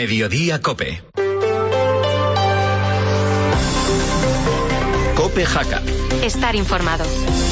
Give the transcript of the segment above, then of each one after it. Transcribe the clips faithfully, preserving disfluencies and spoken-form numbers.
Mediodía Cope. Cope Jaca. Estar informado.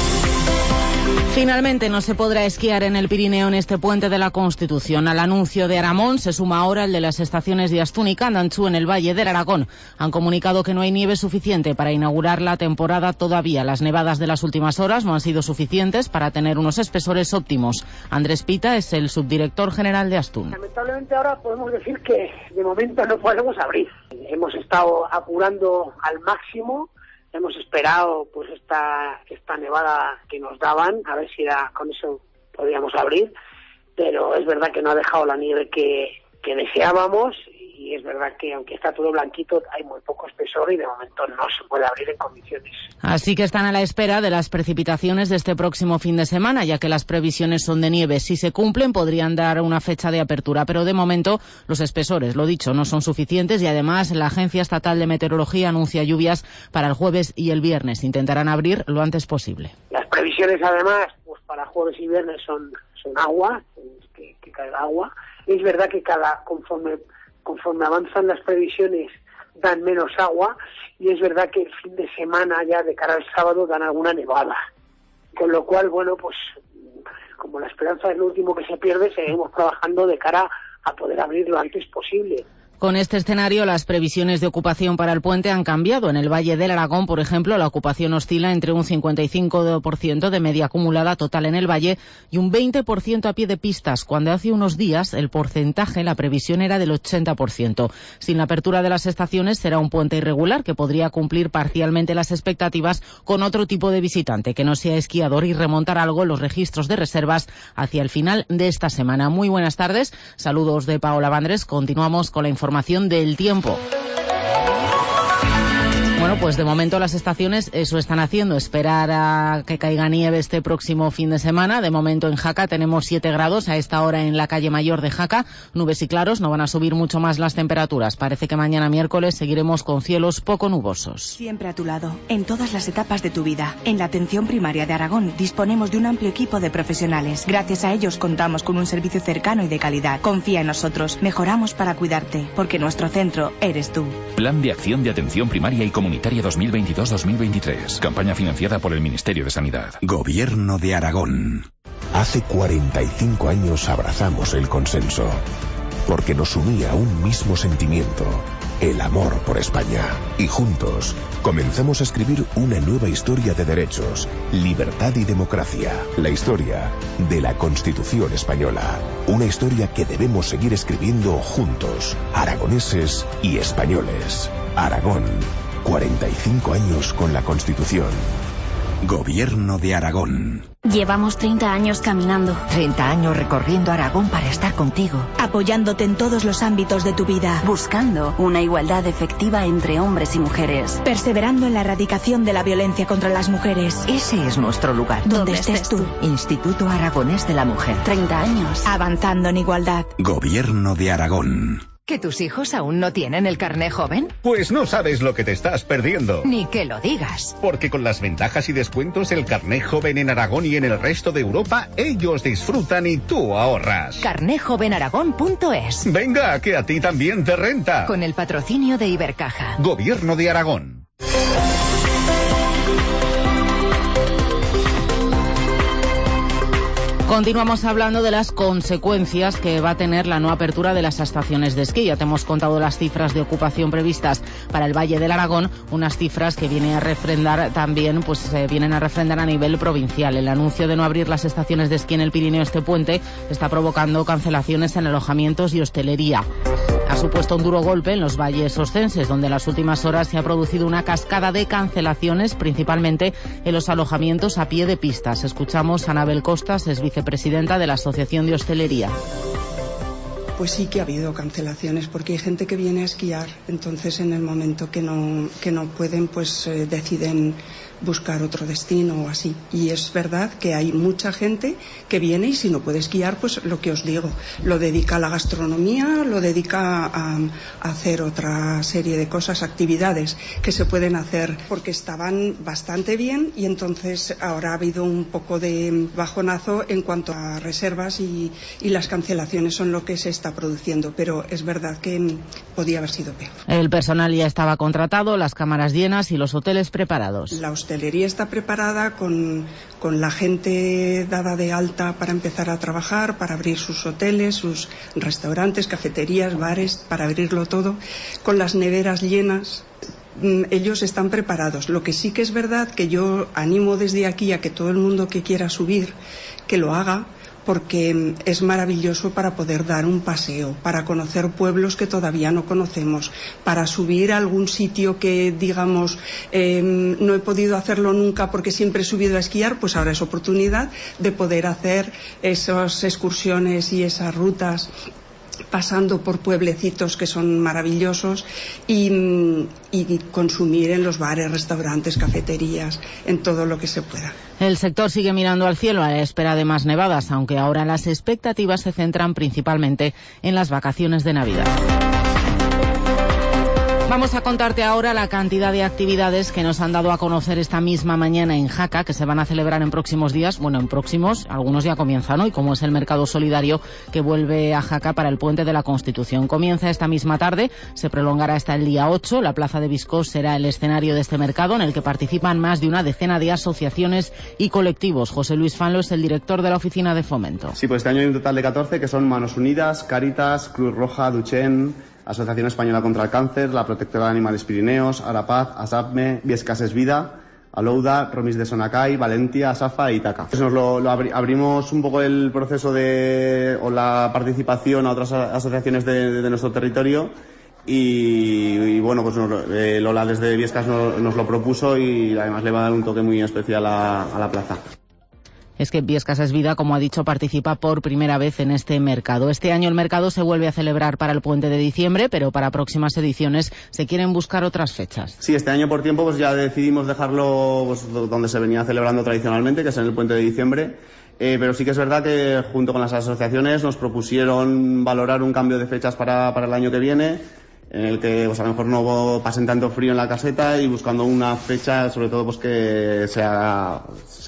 Finalmente no se podrá esquiar en el Pirineo en este puente de la Constitución. Al anuncio de Aramón se suma ahora el de las estaciones de Astún y Candanchú en el Valle del Aragón. Han comunicado que no hay nieve suficiente para inaugurar la temporada todavía. Las nevadas de las últimas horas no han sido suficientes para tener unos espesores óptimos. Andrés Pita es el subdirector general de Astún. Lamentablemente ahora podemos decir que de momento no podemos abrir. Hemos estado apurando al máximo. Hemos esperado pues esta esta nevada que nos daban, a ver si era, con eso podíamos abrir, pero es verdad que no ha dejado la nieve que, que deseábamos, y es verdad que aunque está todo blanquito hay muy poco espesor y de momento no se puede abrir en condiciones. Así que están a la espera de las precipitaciones de este próximo fin de semana, ya que las previsiones son de nieve. Si se cumplen podrían dar una fecha de apertura, pero de momento los espesores, lo dicho, no son suficientes y además la Agencia Estatal de Meteorología anuncia lluvias para el jueves y el viernes. Intentarán abrir lo antes posible. Las previsiones además pues para jueves y viernes son, son agua, que, que caiga agua. Es verdad que cada conforme conforme avanzan las previsiones dan menos agua, y es verdad que el fin de semana ya de cara al sábado dan alguna nevada, con lo cual, bueno, pues como la esperanza es lo último que se pierde, seguimos trabajando de cara a poder abrir lo antes posible. Con este escenario, las previsiones de ocupación para el puente han cambiado. En el Valle del Aragón, por ejemplo, la ocupación oscila entre un cincuenta y cinco por ciento de media acumulada total en el valle y un veinte por ciento a pie de pistas, cuando hace unos días el porcentaje, la previsión era del ochenta por ciento. Sin la apertura de las estaciones será un puente irregular que podría cumplir parcialmente las expectativas con otro tipo de visitante, que no sea esquiador, y remontar algo los registros de reservas hacia el final de esta semana. Muy buenas tardes, saludos de Paola Vandres. Continuamos con la información Información del tiempo. Bueno, pues de momento las estaciones eso están haciendo, esperar a que caiga nieve este próximo fin de semana. De momento en Jaca tenemos siete grados a esta hora en la calle mayor de Jaca, nubes y claros, no van a subir mucho más las temperaturas. Parece que mañana miércoles seguiremos con cielos poco nubosos. Siempre a tu lado, en todas las etapas de tu vida. En la atención primaria de Aragón disponemos de un amplio equipo de profesionales. Gracias a ellos contamos con un servicio cercano y de calidad. Confía en nosotros, mejoramos para cuidarte, porque nuestro centro eres tú. Plan de Acción de Atención Primaria y Comunitaria dos mil veintidós dos mil veintitrés. Campaña financiada por el Ministerio de Sanidad. Gobierno de Aragón. Hace cuarenta y cinco años abrazamos el consenso, porque nos unía un mismo sentimiento, el amor por España. Y juntos comenzamos a escribir una nueva historia de derechos, libertad y democracia. La historia de la Constitución española. Una historia que debemos seguir escribiendo juntos, aragoneses y españoles. Aragón. cuarenta y cinco años con la Constitución. Gobierno de Aragón. Llevamos treinta años caminando. treinta años recorriendo Aragón para estar contigo. Apoyándote en todos los ámbitos de tu vida. Buscando una igualdad efectiva entre hombres y mujeres. Perseverando en la erradicación de la violencia contra las mujeres. Ese es nuestro lugar. Donde estés tú. Instituto Aragonés de la Mujer. treinta años. Avanzando en igualdad. Gobierno de Aragón. ¿Que tus hijos aún no tienen el carné joven? Pues no sabes lo que te estás perdiendo. Ni que lo digas. Porque con las ventajas y descuentos el carné joven en Aragón y en el resto de Europa, ellos disfrutan y tú ahorras. carné joven aragón punto es. Venga, que a ti también te renta. Con el patrocinio de Ibercaja. Gobierno de Aragón. Continuamos hablando de las consecuencias que va a tener la no apertura de las estaciones de esquí. Ya te hemos contado las cifras de ocupación previstas para el Valle del Aragón, unas cifras que viene a refrendar también, pues se eh, vienen a refrendar a nivel provincial. El anuncio de no abrir las estaciones de esquí en el Pirineo este puente está provocando cancelaciones en alojamientos y hostelería. Ha supuesto un duro golpe en los valles oscenses, donde en las últimas horas se ha producido una cascada de cancelaciones, principalmente en los alojamientos a pie de pistas. Escuchamos a Anabel Costas, es vicepresidenta de la Asociación de Hostelería. Pues sí que ha habido cancelaciones, porque hay gente que viene a esquiar, entonces en el momento que no, que no pueden, pues eh, deciden buscar otro destino o así. Y es verdad que hay mucha gente que viene y si no puede esquiar, pues lo que os digo, lo dedica a la gastronomía, lo dedica a, a hacer otra serie de cosas, actividades que se pueden hacer, porque estaban bastante bien y entonces ahora ha habido un poco de bajonazo en cuanto a reservas y, y las cancelaciones son lo que se está está produciendo, pero es verdad que podía haber sido peor. El personal ya estaba contratado, las cámaras llenas y los hoteles preparados. La hostelería está preparada con, con la gente dada de alta para empezar a trabajar, para abrir sus hoteles, sus restaurantes, cafeterías, bares, para abrirlo todo, con las neveras llenas. Ellos están preparados. Lo que sí que es verdad que yo animo desde aquí a que todo el mundo que quiera subir, que lo haga, porque es maravilloso para poder dar un paseo, para conocer pueblos que todavía no conocemos, para subir a algún sitio que digamos eh, no he podido hacerlo nunca porque siempre he subido a esquiar, pues ahora es oportunidad de poder hacer esas excursiones y esas rutas pasando por pueblecitos que son maravillosos y, y consumir en los bares, restaurantes, cafeterías, en todo lo que se pueda. El sector sigue mirando al cielo a la espera de más nevadas, aunque ahora las expectativas se centran principalmente en las vacaciones de Navidad. Vamos a contarte ahora la cantidad de actividades que nos han dado a conocer esta misma mañana en Jaca, que se van a celebrar en próximos días. Bueno, en próximos, algunos ya comienzan hoy, como es el Mercado Solidario que vuelve a Jaca para el Puente de la Constitución. Comienza esta misma tarde, se prolongará hasta el día ocho. La Plaza de Viscós será el escenario de este mercado, en el que participan más de una decena de asociaciones y colectivos. José Luis Fanlo es el director de la Oficina de Fomento. Sí, pues este año hay un total de catorce, que son Manos Unidas, Cáritas, Cruz Roja, Duchen, Asociación Española contra el Cáncer, la Protectora de Animales Pirineos, Arapaz, ASAPME, Viescas es Vida, Alouda, Romis de Sonacay, Valentia, Asafa e Itaca. Pues nos lo, lo abri, abrimos un poco el proceso de o la participación a otras asociaciones de, de, de nuestro territorio y, y bueno, pues nos, eh, Lola desde Viescas nos, nos lo propuso y además le va a dar un toque muy especial a, a la plaza. Es que Viescas es Vida, como ha dicho, participa por primera vez en este mercado. Este año el mercado se vuelve a celebrar para el puente de diciembre, pero para próximas ediciones se quieren buscar otras fechas. Sí, este año por tiempo pues ya decidimos dejarlo pues, donde se venía celebrando tradicionalmente, que es en el puente de diciembre. Eh, pero sí que es verdad que junto con las asociaciones nos propusieron valorar un cambio de fechas para, para el año que viene, en el que pues a lo mejor no pasen tanto frío en la caseta y buscando una fecha sobre todo pues que sea,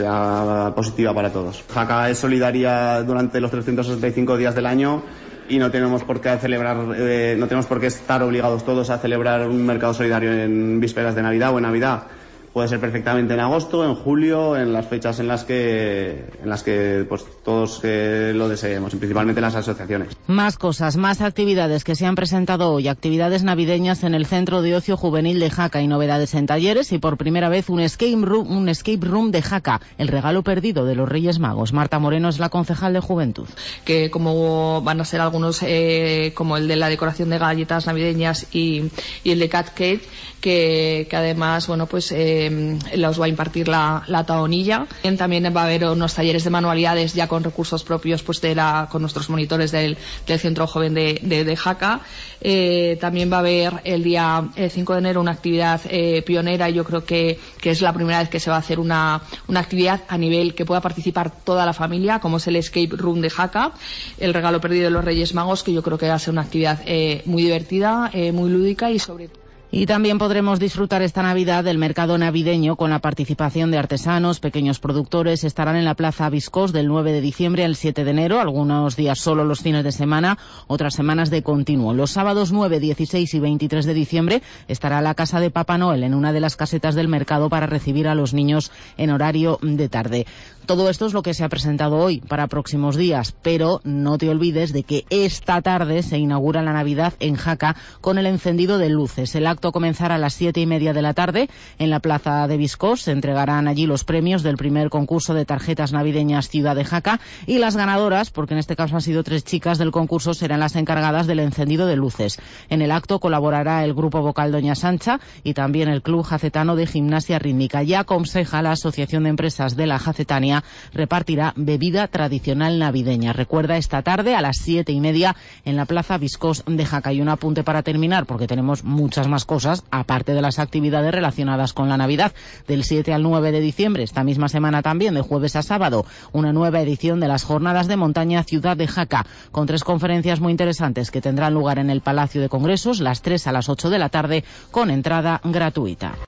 sea positiva para todos. Jaca es solidaria durante los trescientos sesenta y cinco días del año y no tenemos por qué celebrar, eh, no tenemos por qué estar obligados todos a celebrar un mercado solidario en vísperas de Navidad o en Navidad. Puede ser perfectamente en agosto, en julio, en las fechas en las que en las que pues todos eh, lo deseemos, principalmente las asociaciones. Más cosas, más actividades que se han presentado hoy, actividades navideñas en el Centro de Ocio Juvenil de Jaca y novedades en talleres y por primera vez un escape room, un escape room de Jaca, el regalo perdido de los Reyes Magos. Marta Moreno es la concejal de Juventud. Que como van a ser algunos, eh, como el de la decoración de galletas navideñas y, y el de cat cake, que, que además, bueno, pues eh, los va a impartir la, la taonilla. También va a haber unos talleres de manualidades ya con recursos propios pues de la, con nuestros monitores del, del Centro Joven de, de, de Jaca. Eh, también va a haber el día el cinco de enero una actividad eh, pionera y yo creo que, que es la primera vez que se va a hacer una, una actividad a nivel que pueda participar toda la familia, como es el Escape Room de Jaca, el regalo perdido de los Reyes Magos, que yo creo que va a ser una actividad eh, muy divertida, eh, muy lúdica y sobre todo. Y también podremos disfrutar esta Navidad del mercado navideño con la participación de artesanos, pequeños productores. Estarán en la Plaza Viscós del nueve de diciembre al siete de enero, algunos días solo los fines de semana, otras semanas de continuo. Los sábados nueve, dieciséis y veintitrés de diciembre estará la Casa de Papá Noel en una de las casetas del mercado para recibir a los niños en horario de tarde. Todo esto es lo que se ha presentado hoy para próximos días, pero no te olvides de que esta tarde se inaugura la Navidad en Jaca con el encendido de luces. El acto comenzará a las siete y media de la tarde en la Plaza de Viscós. Se entregarán allí los premios del primer concurso de tarjetas navideñas Ciudad de Jaca y las ganadoras, porque en este caso han sido tres chicas del concurso, serán las encargadas del encendido de luces. En el acto colaborará el Grupo Vocal Doña Sancha y también el Club Jacetano de Gimnasia Rítmica. Ya aconseja la Asociación de Empresas de la Jacetania repartirá bebida tradicional navideña. Recuerda, esta tarde a las siete y media en la Plaza Viscós de Jaca. Y un apunte para terminar, porque tenemos muchas más cosas, aparte de las actividades relacionadas con la Navidad. Del siete al nueve de diciembre, esta misma semana también, de jueves a sábado, una nueva edición de las Jornadas de Montaña Ciudad de Jaca, con tres conferencias muy interesantes que tendrán lugar en el Palacio de Congresos, las tres a las ocho de la tarde, con entrada gratuita.